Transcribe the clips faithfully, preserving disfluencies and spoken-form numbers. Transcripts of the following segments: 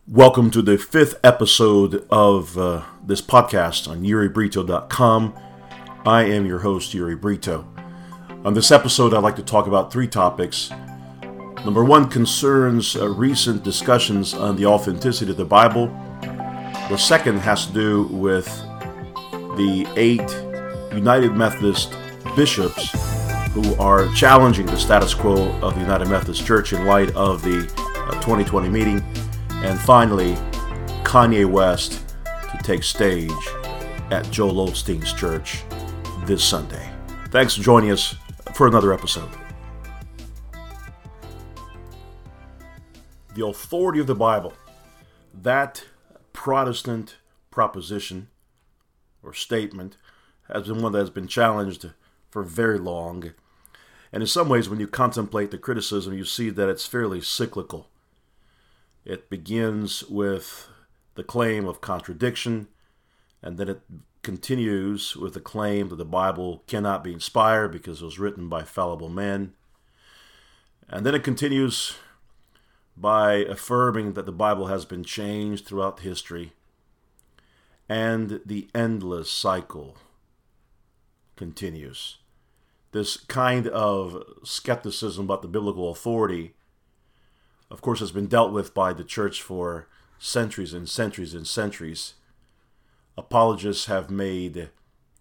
Welcome to the fifth episode of uh, this podcast on Yuri Brito dot com. I am your host, Yuri Brito. On this episode, I'd like to talk about three topics. Number one concerns uh, recent discussions on the authenticity of the Bible. The second has to do with the eight United Methodist bishops who are challenging the status quo of the United Methodist Church in light of the uh, twenty twenty meeting. And finally, Kanye West to take stage at Joel Osteen's church this Sunday. Thanks for joining us for another episode. The authority of the Bible, that Protestant proposition or statement, has been one that has been challenged for very long. And in some ways, when you contemplate the criticism, you see that it's fairly cyclical. It begins with the claim of contradiction, and then it continues with the claim that the Bible cannot be inspired because it was written by fallible men. And then it continues by affirming that the Bible has been changed throughout history, and the endless cycle continues. This kind of skepticism about the biblical authority, of course, has been dealt with by the church for centuries and centuries and centuries. Apologists have made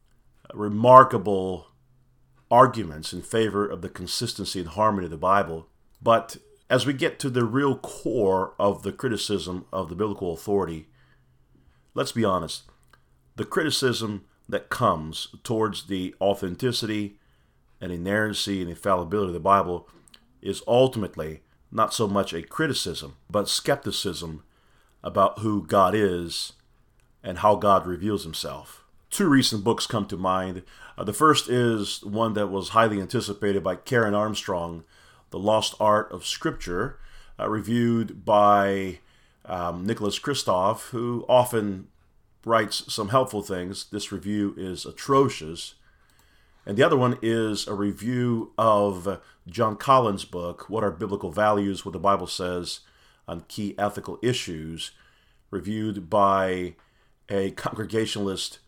remarkable arguments in favor of the consistency and harmony of the Bible. But as we get to the real core of the criticism of the biblical authority, let's be honest. The criticism that comes towards the authenticity and inerrancy and infallibility of the Bible is ultimately not so much a criticism, but skepticism about who God is and how God reveals himself. Two recent books come to mind. Uh, the first is one that was highly anticipated by Karen Armstrong, The Lost Art of Scripture, uh, reviewed by um, Nicholas Kristof, who often writes some helpful things. This review is atrocious. And the other one is a review of John Collins' book, What Are Biblical Values? What the Bible Says on Key Ethical Issues, reviewed by a Congregationalist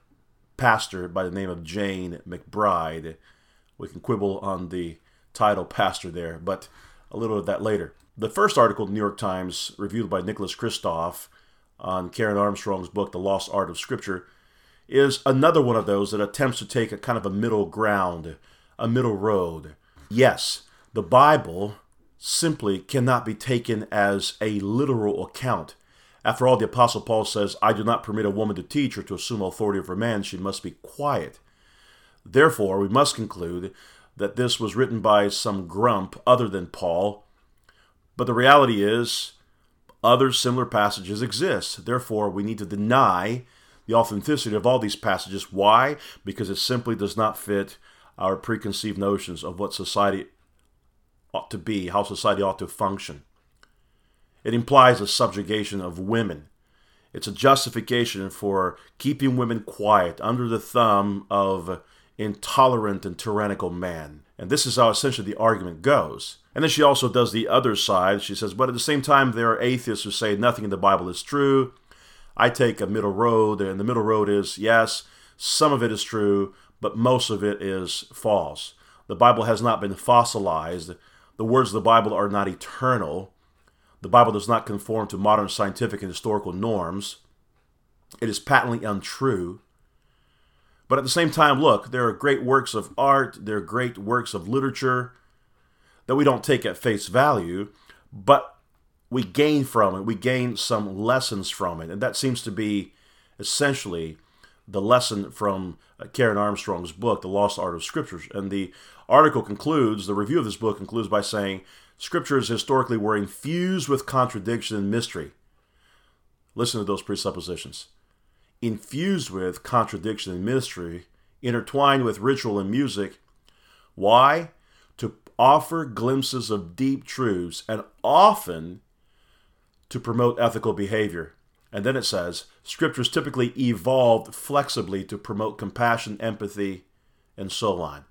pastor by the name of Jane McBride. We can quibble on the title pastor there, but a little of that later. The first article in the New York Times, reviewed by Nicholas Kristof on Karen Armstrong's book, The Lost Art of Scripture, is another one of those that attempts to take a kind of a middle ground, a middle road. Yes, the Bible simply cannot be taken as a literal account. After all, the Apostle Paul says, I do not permit a woman to teach or to assume authority over a man. She must be quiet. Therefore, we must conclude that this was written by some grump other than Paul. But the reality is, other similar passages exist. Therefore, we need to deny the authenticity of all these passages. Why? Because it simply does not fit our preconceived notions of what society ought to be, how society ought to function. It implies a subjugation of women. It's a justification for keeping women quiet under the thumb of intolerant and tyrannical men. And this is how essentially the argument goes. And then she also does the other side. She says, but at the same time, there are atheists who say nothing in the Bible is true. I take a middle road, and the middle road is, yes, some of it is true, but most of it is false. The Bible has not been fossilized. The words of the Bible are not eternal. The Bible does not conform to modern scientific and historical norms. It is patently untrue. But at the same time, look, there are great works of art, there are great works of literature that we don't take at face value, but we gain from it. We gain some lessons from it. And that seems to be essentially the lesson from Karen Armstrong's book, The Lost Art of Scripture. And the article concludes, the review of this book concludes by saying, Scriptures historically were infused with contradiction and mystery. Listen to those presuppositions. Infused with contradiction and mystery, intertwined with ritual and music. Why? To offer glimpses of deep truths, and often to promote ethical behavior. And then it says, Scriptures typically evolved flexibly to promote compassion, empathy, and so on.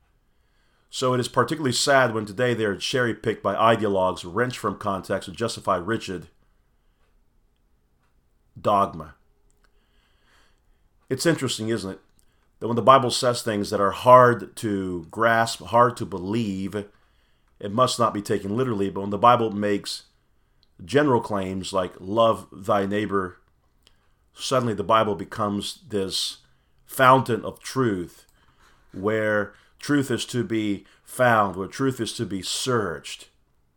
So it is particularly sad when today they are cherry-picked by ideologues wrenched from context to justify rigid dogma. It's interesting, isn't it, that when the Bible says things that are hard to grasp, hard to believe, it must not be taken literally. But when the Bible makes general claims like love thy neighbor, suddenly the Bible becomes this fountain of truth where truth is to be found, where truth is to be searched.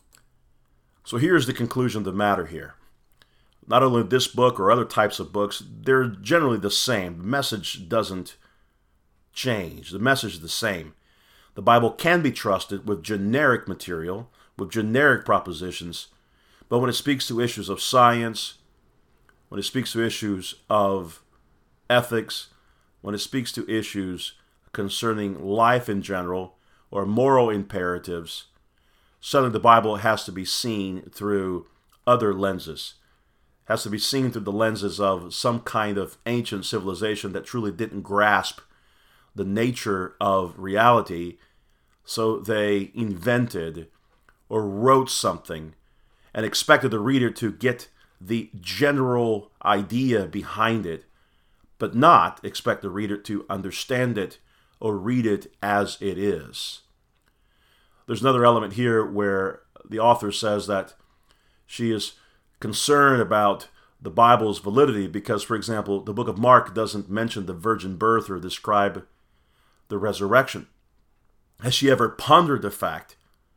So here's the conclusion of the matter here. Not only this book or other types of books, they're generally the same. The message doesn't change. The message is the same. The Bible can be trusted with generic material, with generic propositions, but when it speaks to issues of science, when it speaks to issues of ethics, when it speaks to issues concerning life in general, or moral imperatives, suddenly the Bible has to be seen through other lenses. Has to be seen through the lenses of some kind of ancient civilization that truly didn't grasp the nature of reality, so they invented or wrote something and expected the reader to get the general idea behind it, but not expect the reader to understand it or read it as it is. There's another element here where the author says that she is concerned about the Bible's validity because, for example, the book of Mark doesn't mention the virgin birth or describe the resurrection. Has she ever pondered the fact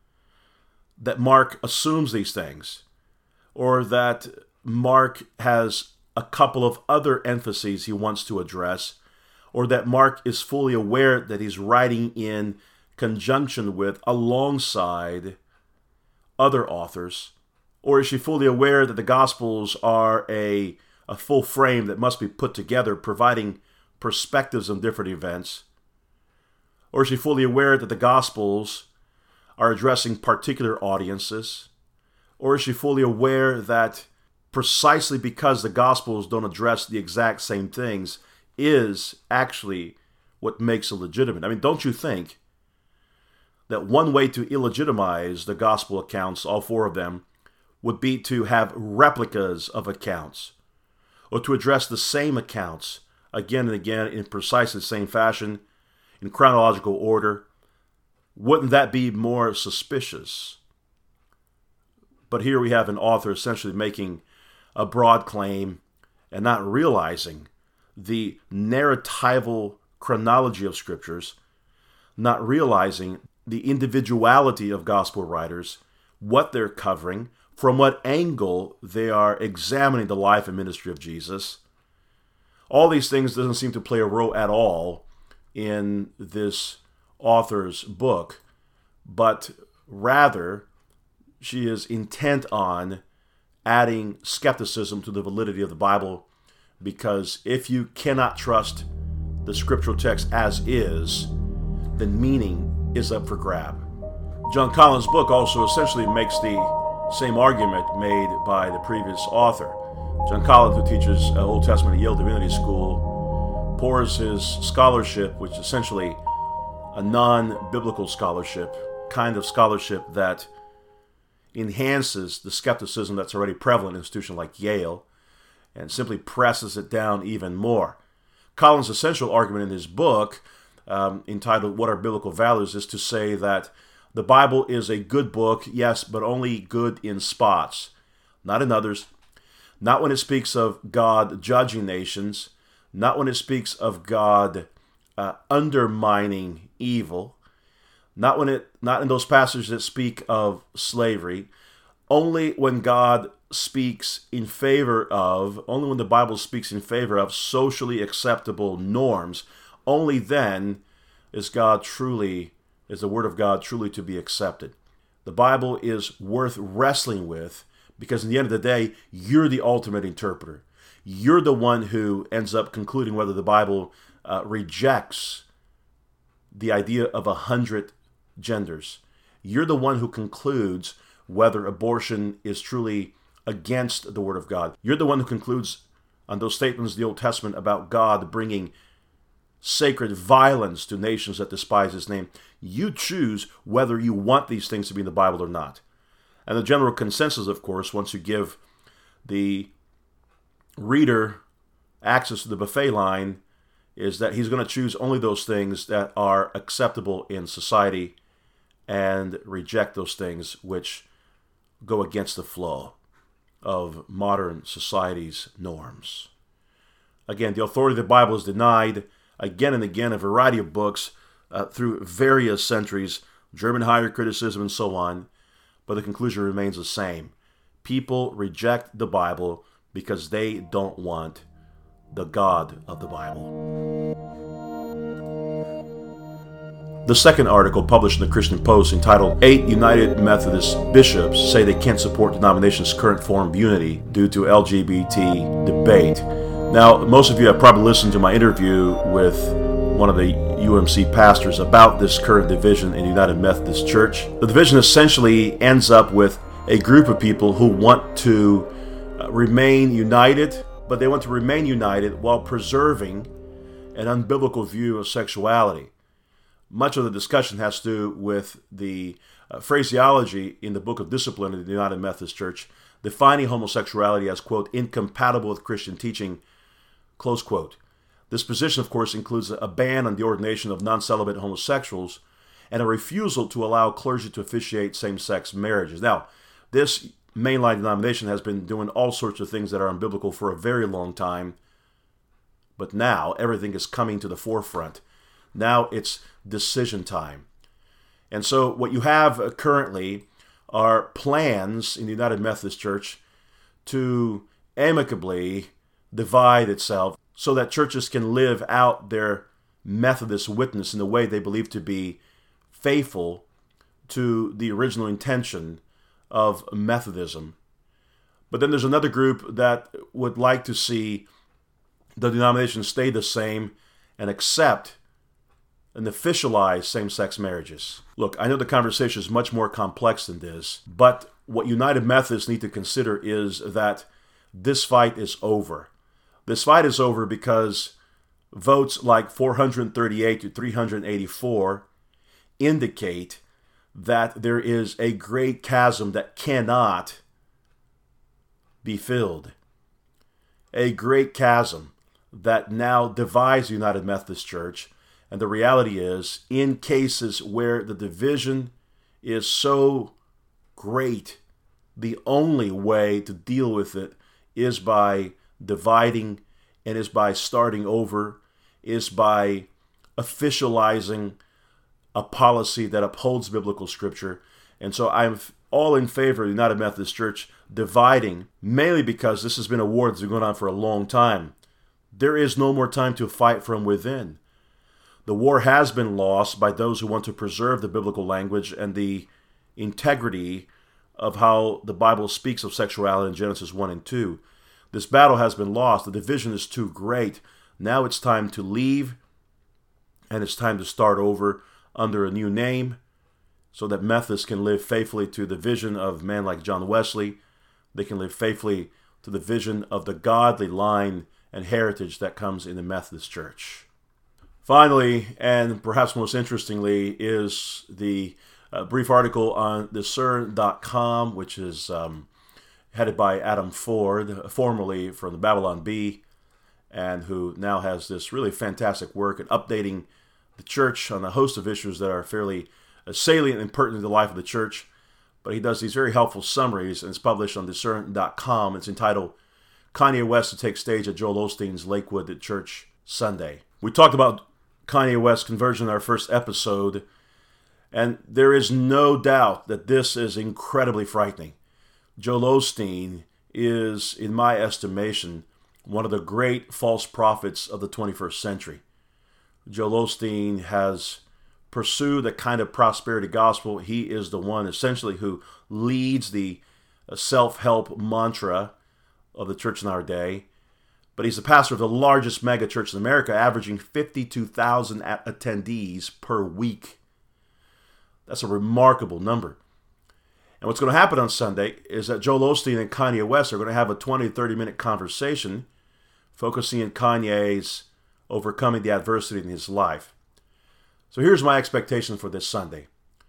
that Mark assumes these things, or that Mark has a couple of other emphases he wants to address, or that Mark is fully aware that he's writing in conjunction with, alongside other authors? Or is she fully aware that the Gospels are a, a full frame that must be put together, providing perspectives on different events? Or is she fully aware that the Gospels are addressing particular audiences? Or is she fully aware that precisely because the Gospels don't address the exact same things is actually what makes it legitimate? I mean, don't you think that one way to illegitimize the Gospel accounts, all four of them, would be to have replicas of accounts, or to address the same accounts again and again in precisely the same fashion, in chronological order? Wouldn't that be more suspicious? But here we have an author essentially making a broad claim and not realizing the narratival chronology of scriptures, not realizing the individuality of gospel writers, what they're covering, from what angle they are examining the life and ministry of Jesus. All these things doesn't seem to play a role at all in this author's book, but rather she is intent on adding skepticism to the validity of the Bible, because if you cannot trust the scriptural text as is, then meaning is up for grab. John Collins' book also essentially makes the same argument made by the previous author. John Collins, who teaches uh, Old Testament at Yale Divinity School, pours his scholarship, which is essentially a non-biblical scholarship, kind of scholarship that enhances the skepticism that's already prevalent in an institution like Yale, and simply presses it down even more. Collins' essential argument in his book, um, entitled What Are Biblical Values, is to say that the Bible is a good book, yes, but only good in spots, not in others. Not when it speaks of God judging nations, not when it speaks of God uh, undermining evil, not when it, not in those passages that speak of slavery. Only when God speaks in favor of, only when the Bible speaks in favor of socially acceptable norms, only then is God truly, is the Word of God truly to be accepted. The Bible is worth wrestling with because in the end of the day, you're the ultimate interpreter. You're the one who ends up concluding whether the Bible uh, rejects the idea of a hundred genders. You're the one who concludes whether abortion is truly against the Word of God. You're the one who concludes on those statements of the Old Testament about God bringing sacred violence to nations that despise His name. You choose whether you want these things to be in the Bible or not. And the general consensus, of course, once you give the reader access to the buffet line is that he's going to choose only those things that are acceptable in society and reject those things which go against the flow of modern society's norms. Again, the authority of the Bible is denied again and again in a variety of books uh, through various centuries, German higher criticism and so on, but the conclusion remains the same. People reject the Bible because they don't want the God of the Bible. The second article published in the Christian Post entitled Eight United Methodist Bishops Say They Can't Support Denomination's Current Form of Unity Due to L G B T Debate. Now, most of you have probably listened to my interview with one of the U M C pastors about this current division in the United Methodist Church. The division essentially ends up with a group of people who want to uh, remain united, but they want to remain united while preserving an unbiblical view of sexuality. Much of the discussion has to do with the uh, phraseology in the Book of Discipline of the United Methodist Church, defining homosexuality as, quote, incompatible with Christian teaching, close quote. This position, of course, includes a ban on the ordination of non-celibate homosexuals and a refusal to allow clergy to officiate same-sex marriages. Now, this mainline denomination has been doing all sorts of things that are unbiblical for a very long time, but now everything is coming to the forefront. Now it's decision time. And so what you have currently are plans in the United Methodist Church to amicably divide itself so that churches can live out their Methodist witness in the way they believe to be faithful to the original intention of Methodism. But then there's another group that would like to see the denomination stay the same and accept and officialize same-sex marriages. Look, I know the conversation is much more complex than this, but what United Methodists need to consider is that this fight is over. This fight is over because votes like four hundred thirty-eight to three hundred eighty-four indicate that there is a great chasm that cannot be filled. A great chasm that now divides the United Methodist Church. And the reality is, in cases where the division is so great, the only way to deal with it is by dividing and is by starting over, is by officializing a policy that upholds biblical scripture. And so I'm all in favor of the United Methodist Church dividing, mainly because this has been a war that's been going on for a long time. There is no more time to fight from within. The war has been lost by those who want to preserve the biblical language and the integrity of how the Bible speaks of sexuality in Genesis one and two. This battle has been lost. The division is too great. Now it's time to leave, and it's time to start over under a new name so that Methodists can live faithfully to the vision of men like John Wesley. They can live faithfully to the vision of the godly line and heritage that comes in the Methodist Church. Finally, and perhaps most interestingly, is the uh, brief article on discern dot com, which is um, headed by Adam Ford, formerly from the Babylon Bee, and who now has this really fantastic work in updating the church on a host of issues that are fairly uh, salient and pertinent to the life of the church. But he does these very helpful summaries, and it's published on discern dot com. It's entitled Kanye West to Take Stage at Joel Osteen's Lakewood Church Sunday. We talked about Kanye West's conversion in our first episode, and there is no doubt that this is incredibly frightening. Joel Osteen is, in my estimation, one of the great false prophets of the twenty-first century. Joel Osteen has pursued a kind of prosperity gospel. He is the one essentially who leads the self-help mantra of the church in our day. But he's the pastor of the largest mega church in America, averaging fifty-two thousand attendees per week. That's a remarkable number. And what's going to happen on Sunday is that Joel Osteen and Kanye West are going to have a twenty to thirty minute conversation focusing on Kanye's overcoming the adversity in his life. So here's my expectation for this Sunday.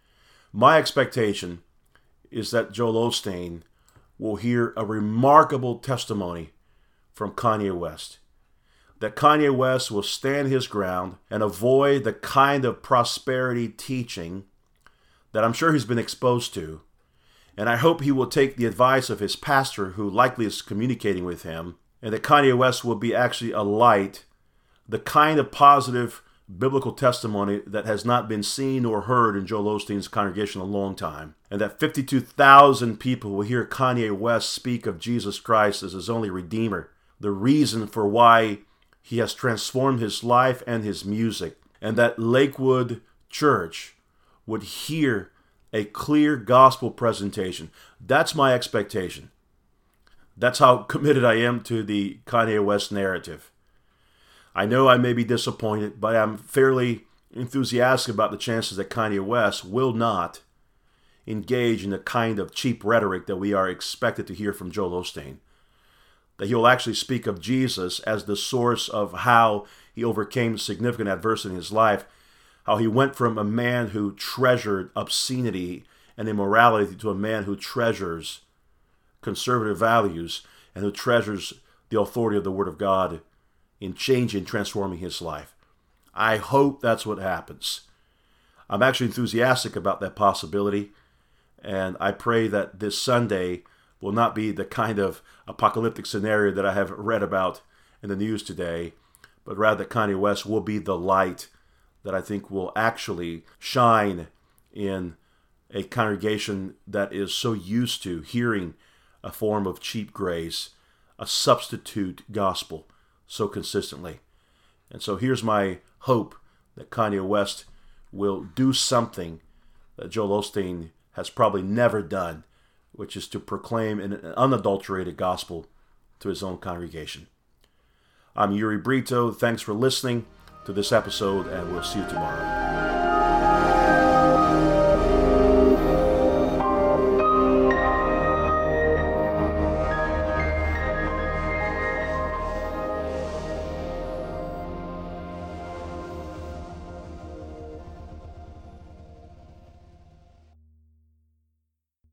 My expectation is that Joel Osteen will hear a remarkable testimony from Kanye West. That Kanye West will stand his ground and avoid the kind of prosperity teaching that I'm sure he's been exposed to. And I hope he will take the advice of his pastor, who likely is communicating with him, and that Kanye West will be actually a light, the kind of positive biblical testimony that has not been seen or heard in Joel Osteen's congregation in a long time. And that fifty-two thousand people will hear Kanye West speak of Jesus Christ as his only Redeemer, the reason for why he has transformed his life and his music. And that Lakewood Church would hear a clear gospel presentation. That's my expectation. That's how committed I am to the Kanye West narrative. I know I may be disappointed, but I'm fairly enthusiastic about the chances that Kanye West will not engage in the kind of cheap rhetoric that we are expected to hear from Joel Osteen. That he'll actually speak of Jesus as the source of how he overcame significant adversity in his life, how he went from a man who treasured obscenity and immorality to a man who treasures conservative values and who treasures the authority of the Word of God in changing, transforming his life. I hope that's what happens. I'm actually enthusiastic about that possibility, and I pray that this Sunday will not be the kind of apocalyptic scenario that I have read about in the news today, but rather that Kanye West will be the light that I think will actually shine in a congregation that is so used to hearing a form of cheap grace, a substitute gospel so consistently. And so here's my hope that Kanye West will do something that Joel Osteen has probably never done, which is to proclaim an unadulterated gospel to his own congregation. I'm Yuri Brito. Thanks for listening to this episode, and we'll see you tomorrow.